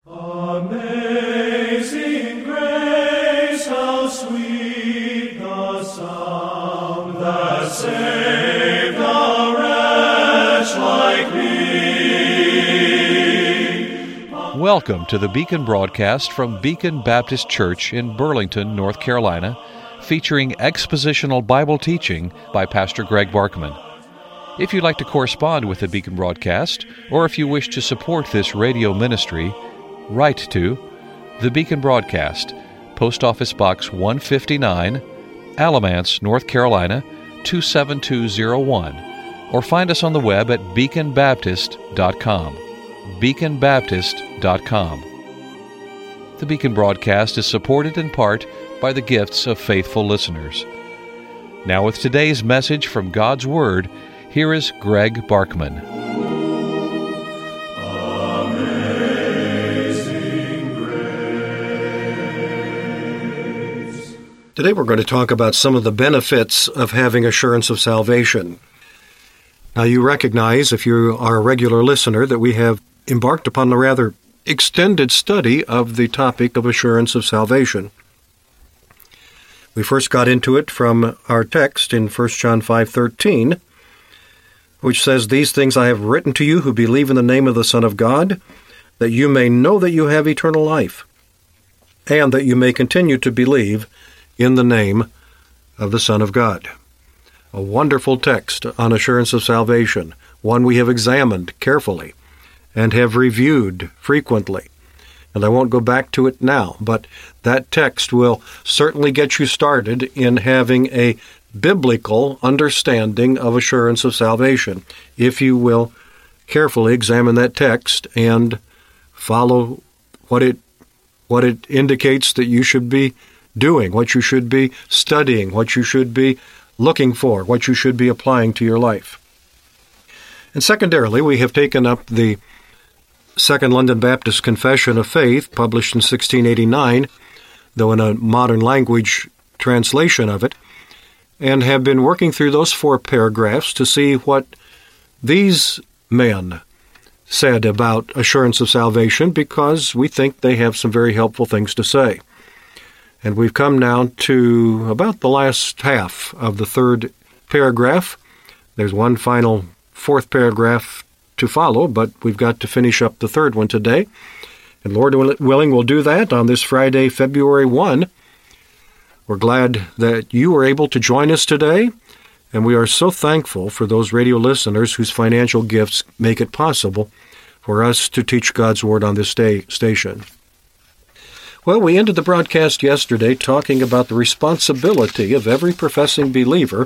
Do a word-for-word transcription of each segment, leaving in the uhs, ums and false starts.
Amazing grace, how sweet the sound that saved a wretch like me. Welcome to the Beacon broadcast from Beacon Baptist Church in Burlington, North Carolina, featuring expositional Bible teaching by Pastor Greg Barkman. If you'd like to correspond with the Beacon broadcast, or if you wish to support this radio ministry, write to The Beacon Broadcast, Post Office Box one fifty-nine, Alamance, North Carolina, two seven two zero one, or find us on the web at beacon baptist dot com. beacon baptist dot com. The Beacon Broadcast is supported in part by the gifts of faithful listeners. Now with today's message from God's Word, here is Greg Barkman. Today we're going to talk about some of the benefits of having assurance of salvation. Now you recognize, if you are a regular listener, that we have embarked upon a rather extended study of the topic of assurance of salvation. We first got into it from our text in First John five thirteen, which says, "These things I have written to you who believe in the name of the Son of God, that you may know that you have eternal life, and that you may continue to believe in the name of the Son of God." A wonderful text on assurance of salvation, one we have examined carefully and have reviewed frequently. And I won't go back to it now, but that text will certainly get you started in having a biblical understanding of assurance of salvation, if you will carefully examine that text and follow what it what it indicates that you should be doing, what you should be studying, what you should be looking for, what you should be applying to your life. And secondarily, we have taken up the Second London Baptist Confession of Faith, published in sixteen eighty-nine, though in a modern language translation of it, and have been working through those four paragraphs to see what these men said about assurance of salvation, because we think they have some very helpful things to say. And we've come now to about the last half of the third paragraph. There's one final fourth paragraph to follow, but we've got to finish up the third one today. And Lord willing, we'll do that on this Friday, February first. We're glad that you were able to join us today, and we are so thankful for those radio listeners whose financial gifts make it possible for us to teach God's Word on this sta- station. Well, we ended the broadcast yesterday talking about the responsibility of every professing believer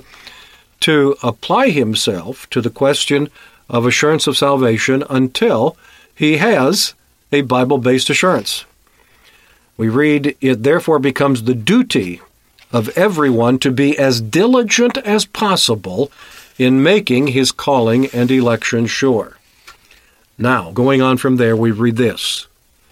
to apply himself to the question of assurance of salvation until he has a Bible-based assurance. We read, "It therefore becomes the duty of everyone to be as diligent as possible in making his calling and election sure." Now, going on from there, we read this.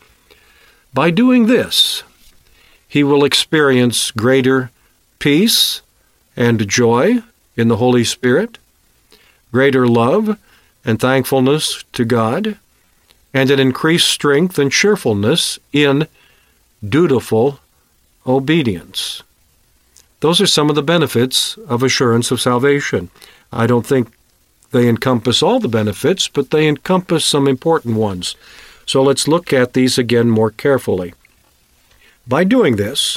"By doing this, he will experience greater peace and joy in the Holy Spirit, greater love and thankfulness to God, and an increased strength and cheerfulness in dutiful obedience." Those are some of the benefits of assurance of salvation. I don't think they encompass all the benefits, but they encompass some important ones. So let's look at these again more carefully. By doing this,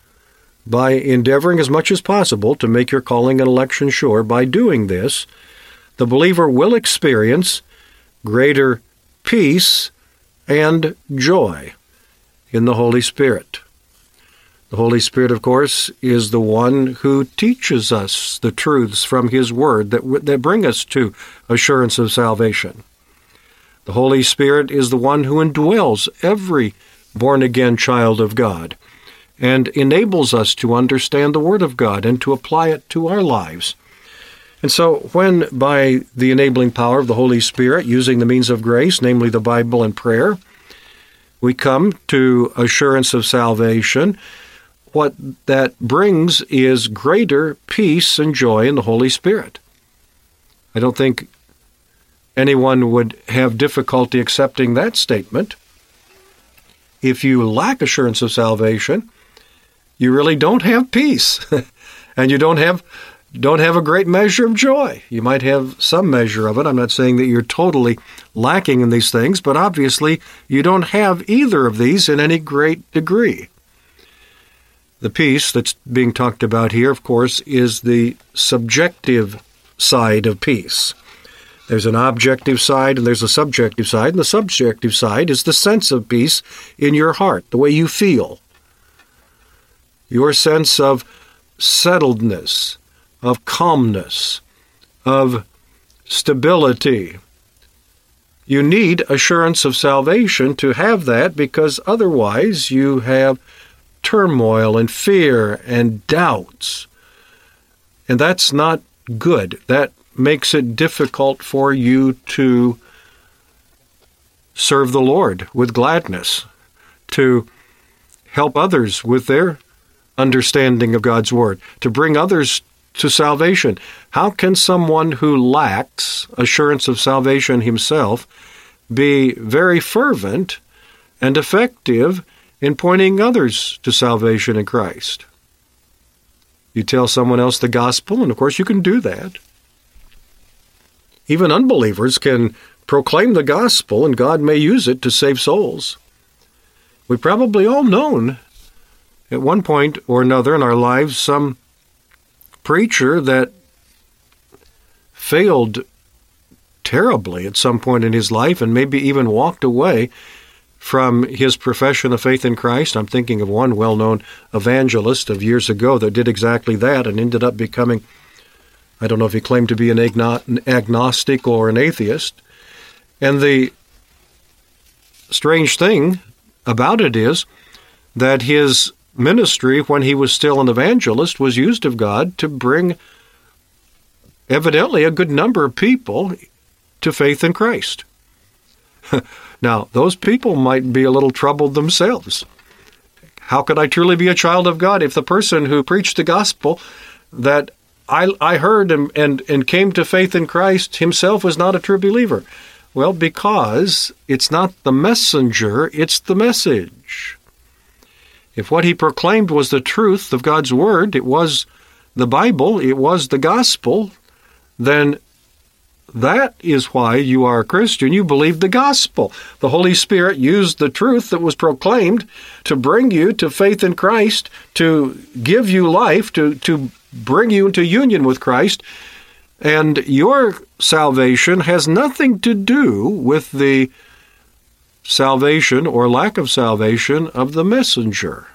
by endeavoring as much as possible to make your calling and election sure, by doing this, the believer will experience greater peace and joy in the Holy Spirit. The Holy Spirit, of course, is the one who teaches us the truths from His Word that, that bring us to assurance of salvation. The Holy Spirit is the one who indwells every born-again child of God and enables us to understand the Word of God and to apply it to our lives. And so when, by the enabling power of the Holy Spirit, using the means of grace, namely the Bible and prayer, we come to assurance of salvation, what that brings is greater peace and joy in the Holy Spirit. I don't think anyone would have difficulty accepting that statement. if you lack assurance of salvation, you really don't have peace, and you don't have don't have a great measure of joy. You might have some measure of it. I'm not saying that you're totally lacking in these things, but obviously you don't have either of these in any great degree. The peace that's being talked about here, of course, is the subjective side of peace. There's an objective side and there's a subjective side, and the subjective side is the sense of peace in your heart, the way you feel. Your sense of settledness, of calmness, of stability. You need assurance of salvation to have that, because otherwise you have turmoil and fear and doubts. And that's not good. That makes it difficult for you to serve the Lord with gladness, to help others with their understanding of God's Word, to bring others to salvation. How can someone who lacks assurance of salvation himself be very fervent and effective in pointing others to salvation in Christ? You tell someone else the gospel, and of course you can do that. Even unbelievers can proclaim the gospel, and God may use it to save souls. We've probably all known at one point or another in our lives some preacher that failed terribly at some point in his life and maybe even walked away from his profession of faith in Christ. I'm thinking of one well-known evangelist of years ago that did exactly that and ended up becoming, I don't know if he claimed to be an agnostic or an atheist. And the strange thing about it is that his ministry, when he was still an evangelist, was used of God to bring evidently a good number of people to faith in Christ. Now, those people might be a little troubled themselves. How could I truly be a child of God if the person who preached the gospel that I, I heard and, and, and came to faith in Christ himself was not a true believer? Well, because it's not the messenger, it's the message. If what he proclaimed was the truth of God's Word, it was the Bible, it was the gospel, then that is why you are a Christian. You believe the gospel. The Holy Spirit used the truth that was proclaimed to bring you to faith in Christ, to give you life, to, to bring you into union with Christ. And your salvation has nothing to do with the salvation or lack of salvation of the messenger.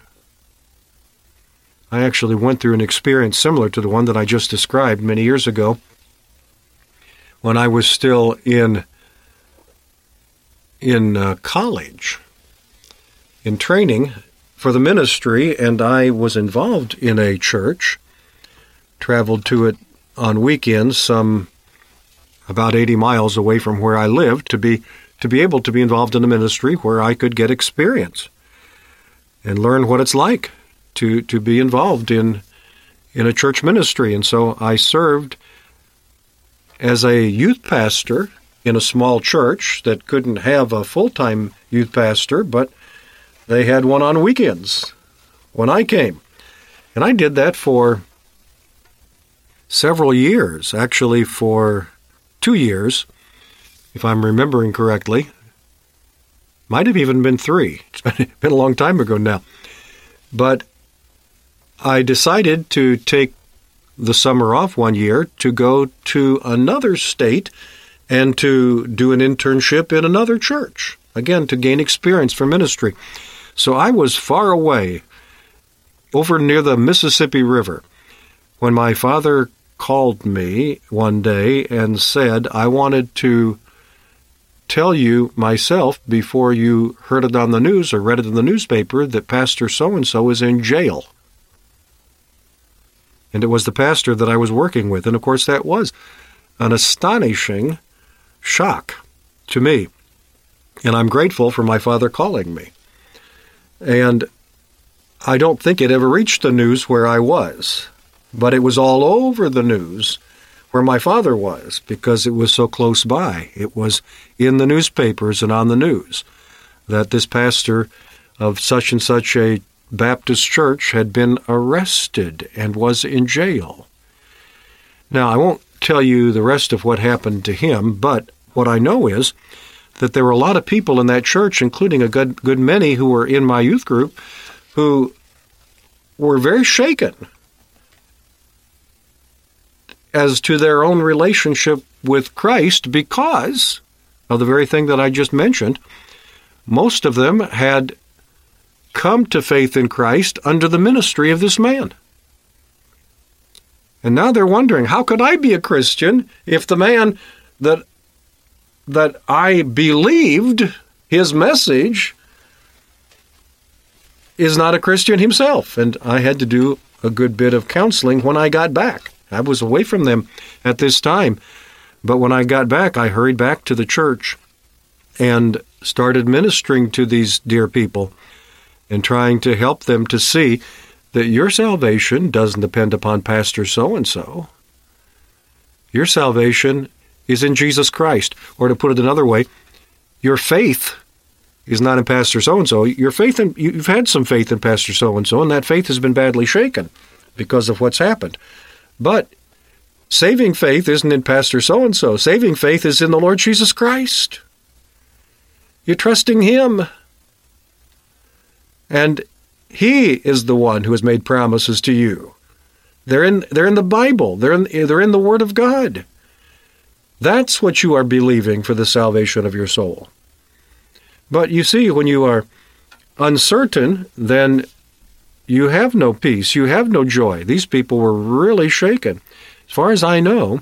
I actually went through an experience similar to the one that I just described many years ago when I was still in in uh, college, in training for the ministry, and I was involved in a church, traveled to it on weekends, some about eighty miles away from where I lived, to be to be able to be involved in a ministry where I could get experience and learn what it's like to, to be involved in in a church ministry. And so I served as a youth pastor in a small church that couldn't have a full-time youth pastor, but they had one on weekends when I came. And I did that for several years, actually for two years, if I'm remembering correctly. Might have even been three. It's been a long time ago now. But I decided to take the summer off one year to go to another state and to do an internship in another church, again, to gain experience for ministry. So I was far away, over near the Mississippi River, when my father called me one day and said, I wanted to tell you myself before you heard it on the news or read it in the newspaper that Pastor so-and-so is in jail. And it was the pastor that I was working with. And of course that was an astonishing shock to me. And I'm grateful for my father calling me. And I don't think it ever reached the news where I was. But it was all over the news where my father was, because it was so close by. It was in the newspapers and on the news that this pastor of such and such a Baptist church had been arrested and was in jail. Now, I won't tell you the rest of what happened to him, but what I know is that there were a lot of people in that church, including a good, good many who were in my youth group, who were very shaken as to their own relationship with Christ because of the very thing that I just mentioned. Most of them had come to faith in Christ under the ministry of this man. And now they're wondering, how could I be a Christian if the man that that I believed his message is not a Christian himself? And I had to do a good bit of counseling when I got back. I was away from them at this time. But when I got back, I hurried back to the church and started ministering to these dear people and trying to help them to see that your salvation doesn't depend upon Pastor so-and-so. Your salvation is in Jesus Christ. Or to put it another way, your faith is not in Pastor so-and-so. Your faith in, you've had some faith in Pastor so-and-so, and that faith has been badly shaken because of what's happened. But saving faith isn't in Pastor so-and-so. Saving faith is in the Lord Jesus Christ. You're trusting Him. And He is the one who has made promises to you. They're in, they're in the Bible. They're in, they're in the Word of God. That's what you are believing for the salvation of your soul. But you see, when you are uncertain, then you have no peace. You have no joy. These people were really shaken. As far as I know,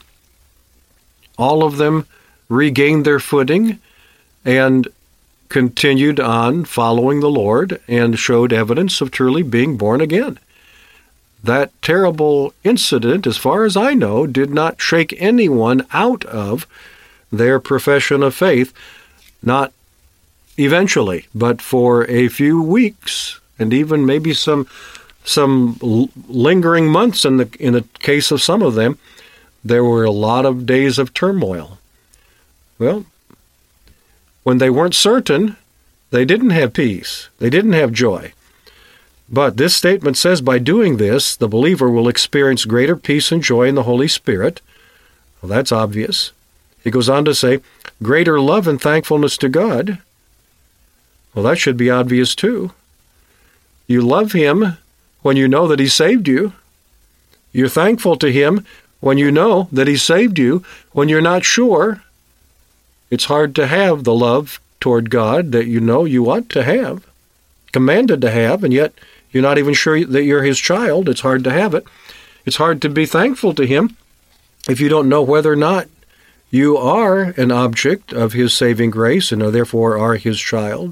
all of them regained their footing and continued on following the Lord and showed evidence of truly being born again. That terrible incident, as far as I know, did not shake anyone out of their profession of faith, not eventually, but for a few weeks, and even maybe some some lingering months in the in the case of some of them. There were a lot of days of turmoil. Well, when they weren't certain, they didn't have peace. They didn't have joy. But this statement says, by doing this, the believer will experience greater peace and joy in the Holy Spirit. Well, that's obvious. It goes on to say, greater love and thankfulness to God. Well, that should be obvious too. You love Him when you know that He saved you. You're thankful to Him when you know that He saved you. When you're not sure, it's hard to have the love toward God that you know you ought to have, commanded to have, and yet you're not even sure that you're His child. It's hard to have it. It's hard to be thankful to Him if you don't know whether or not you are an object of His saving grace and therefore are His child.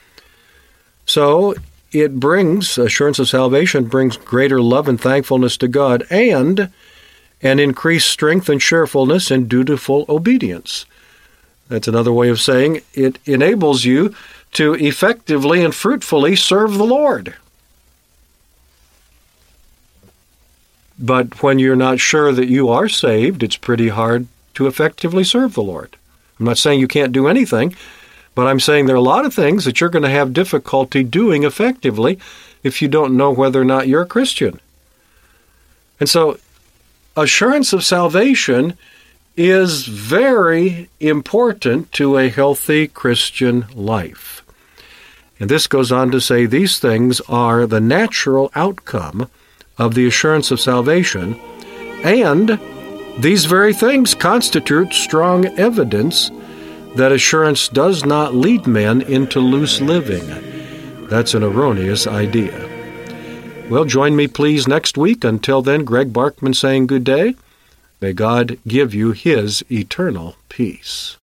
So it brings, assurance of salvation brings greater love and thankfulness to God and an increased strength and cheerfulness and dutiful obedience. That's another way of saying it enables you to effectively and fruitfully serve the Lord. But when you're not sure that you are saved, it's pretty hard to effectively serve the Lord. I'm not saying you can't do anything, but I'm saying there are a lot of things that you're going to have difficulty doing effectively if you don't know whether or not you're a Christian. And so, assurance of salvation is very important to a healthy Christian life. And this goes on to say these things are the natural outcome of the assurance of salvation, and these very things constitute strong evidence that assurance does not lead men into loose living. That's an erroneous idea. Well, join me please next week. Until then, Greg Barkman saying good day. May God give you His eternal peace.